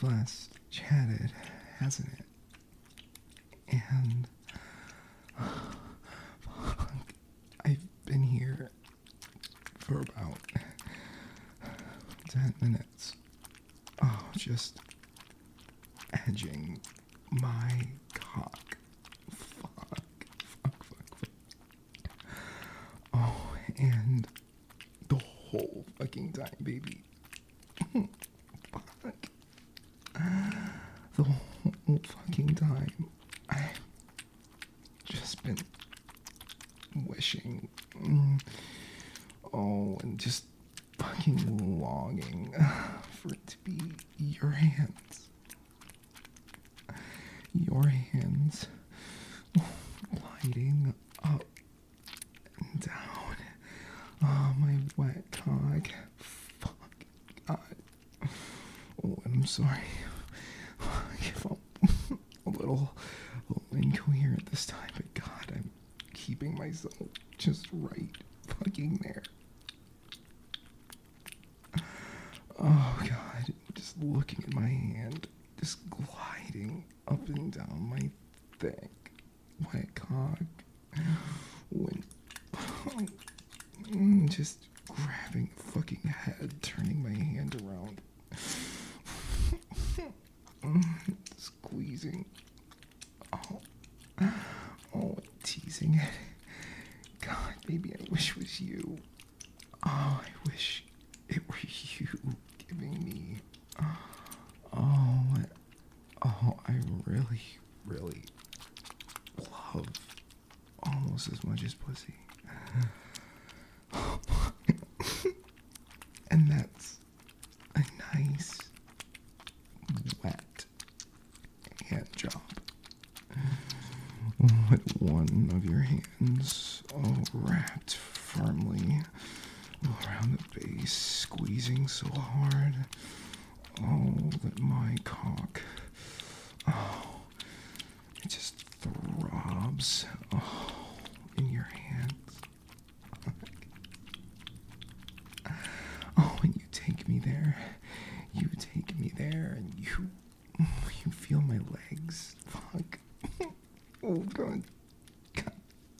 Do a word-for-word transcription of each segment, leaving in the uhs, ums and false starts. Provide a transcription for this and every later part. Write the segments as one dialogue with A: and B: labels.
A: we've last chatted, hasn't it? And fuck, I've been here for about ten minutes. Oh, just edging my cock. Fuck, fuck, fuck, fuck. Oh, and the whole fucking time, baby. Fuck. The whole fucking time, I've just been wishing, mm, oh, and just fucking longing for it to be your hands. Your hands gliding up and down. Oh, my wet cock. Fuck, God. Oh, I'm sorry if I'm a little, a little incoherent this time, but God, I'm keeping myself just right fucking there. Oh, God, just looking at my hand, just gliding up and down my thick, wet cock, when, oh, just grabbing a fucking head, turning my hand around, squeezing, oh, oh, teasing it. God, baby, I wish it was you. Oh, I wish it were you giving me. Oh, oh, I really, really love almost as much as pussy. And that's a nice, wet hand job. With one of your hands, oh, wrapped firmly around the base, squeezing so hard, oh, that my cock, oh, it just throbs, oh, in your hands. Oh, and you take me there, you take me there, and you, you feel my legs, fuck. Oh, God. God.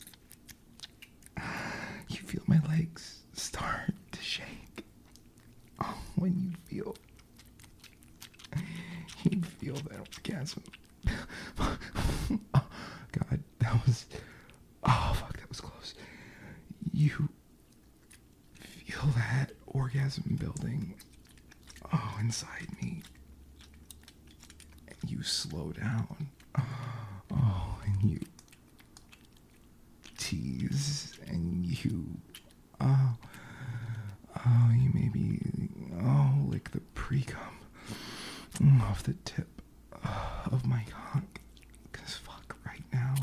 A: You feel my legs start to shake. Oh, when you feel, you feel that orgasm. Oh, God, that was, oh, fuck, that was close. You feel that orgasm building, oh, inside me. And you slow down. Oh, and you tease, and you, oh, oh, you maybe, oh, lick the pre-cum off the tip of my cock, cause fuck, right now,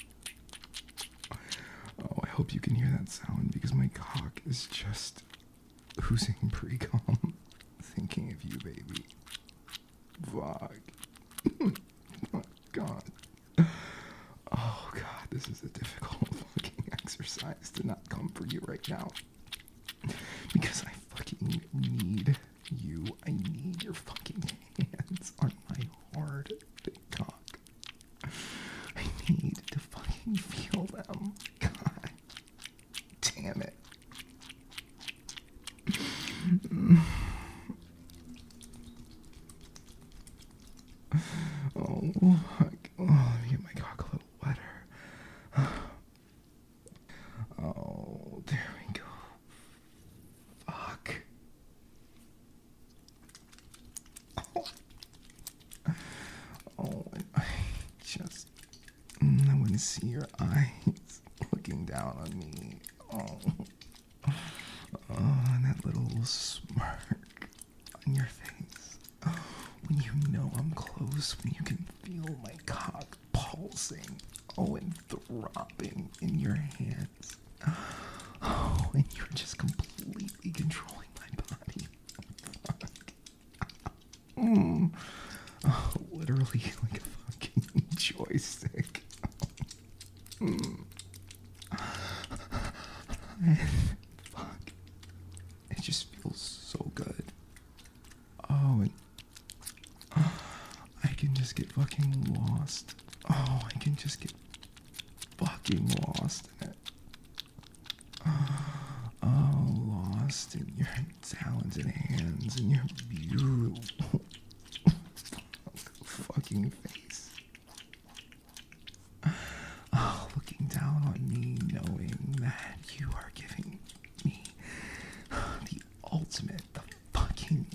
A: oh, I hope you can hear that sound, because my cock is just oozing pre-cum, thinking of you, baby. Fuck. Oh, God. Oh, God, this is a difficult fucking exercise to not come for you right now. Because I fucking need you. I need your fucking hands on my hard, big cock. I need to fucking feel them. God damn it. Oh, fuck. Oh, let me get my cock a little wetter. Oh, there we go. Fuck. Oh, oh, and I just, I want to see your eyes looking down on me. Oh, oh, and that little smirk on your face. When you know I'm close, when you can feel my cock pulsing, oh, and throbbing in your hands. Oh, and you're just completely controlling my body. Fuck. Mm. Oh, literally like a fucking joystick. Mm. And fuck. It just feels so good. Oh, and just get fucking lost. Oh, I can just get fucking lost in it. Oh, lost in your talented hands and your beautiful fucking face. Oh, looking down on me, knowing that you are giving me the ultimate, the fucking,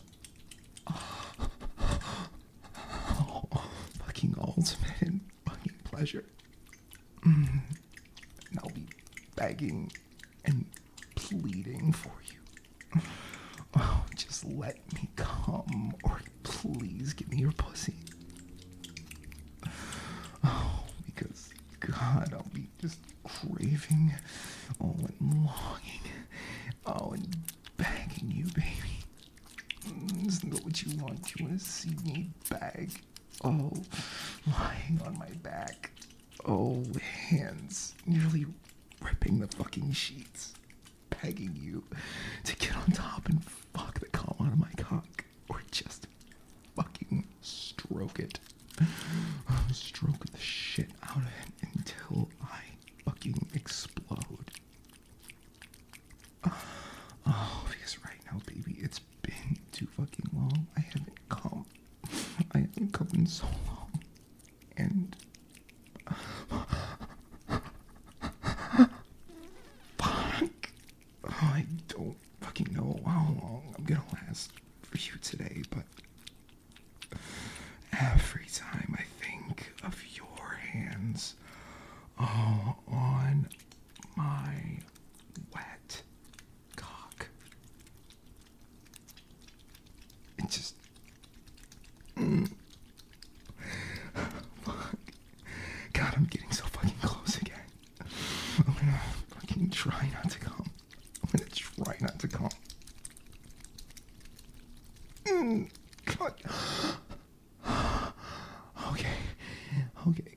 A: oh, fucking ultimate and fucking pleasure. Mm. And I'll be begging and pleading for you. Oh, just let me come, or please give me your pussy. Oh, because, God, I'll be just craving, oh, and longing, oh, and begging you, baby. Mm, isn't that what you want? You want to see me beg? Oh, lying on my back. Oh, hands nearly ripping the fucking sheets, begging you to get on top and fuck the cum out of my cock, or just fucking stroke it. Oh, stroke the shit out of it until I fucking explode. Oh, because right now, baby, it's been too fucking long. I haven't come. I haven't come in so long. And fuck. Oh, I don't fucking know how long I'm gonna last for you today, but every time I think of your hands, oh, on my wet cock, it just, mm, fuck. God, I'm getting so fucking close again. I'm gonna fucking try not to come. I'm gonna try not to come. Mm, God. Okay. Okay.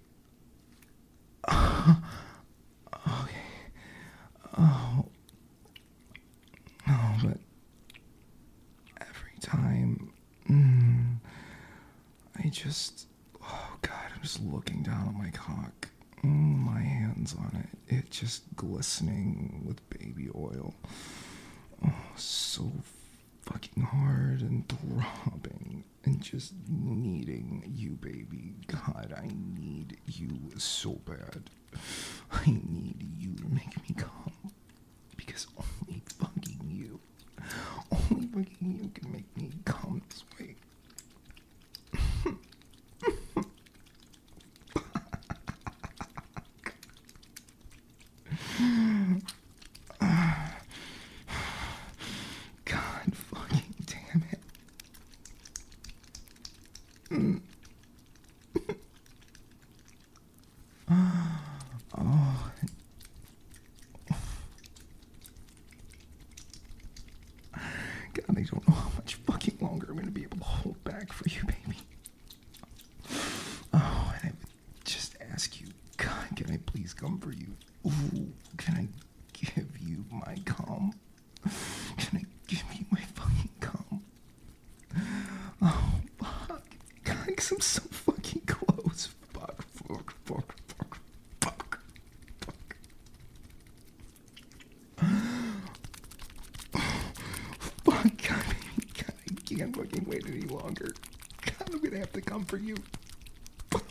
A: Okay. Oh. Oh, but every time, mm, I just, oh God, I'm just looking down at my cock. Mm, my hands on it. It just glistening with baby oil. Oh, so fucking hard and throbbing and just needing you, baby. God, I need you so bad. I need you to make me come. Because only fucking you, only fucking you can make me come this way. God fucking damn it. Mm. Oh. God, I don't know how much fucking longer I'm gonna be able to hold back for you, baby. Oh, and I would just ask you, God, can I please come for you? Ooh, can I give you my cum? Can I give you my fucking cum? Oh, fuck. God, because I'm so fucking close. Fuck, fuck, fuck, fuck, fuck, fuck. Fuck, God, baby, God, I can't fucking wait any longer. God, I'm gonna have to come for you. Fuck.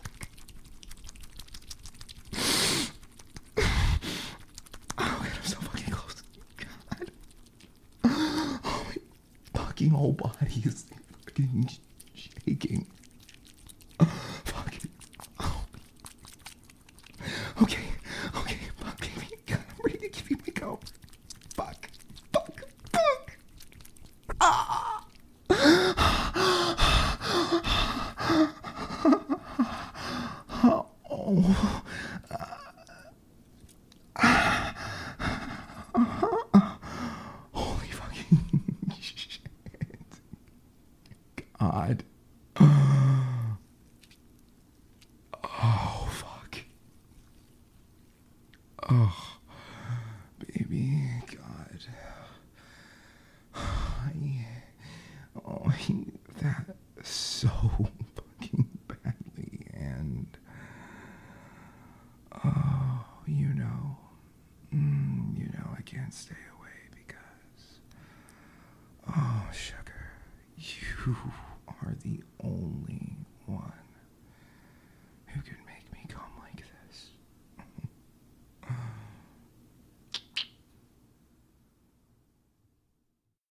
A: Oh, God, I'm so fucking close. God. Oh, my fucking whole body is fucking shaking. Fuck. Oh. Okay, okay, fuck, baby. God, I'm ready to give you my go. Fuck, fuck, fuck. Ah. Oh. Holy fucking shit. God. Oh, fuck. Oh, baby, God. I, oh, I need that so fucking badly. can't stay away because, oh, sugar, you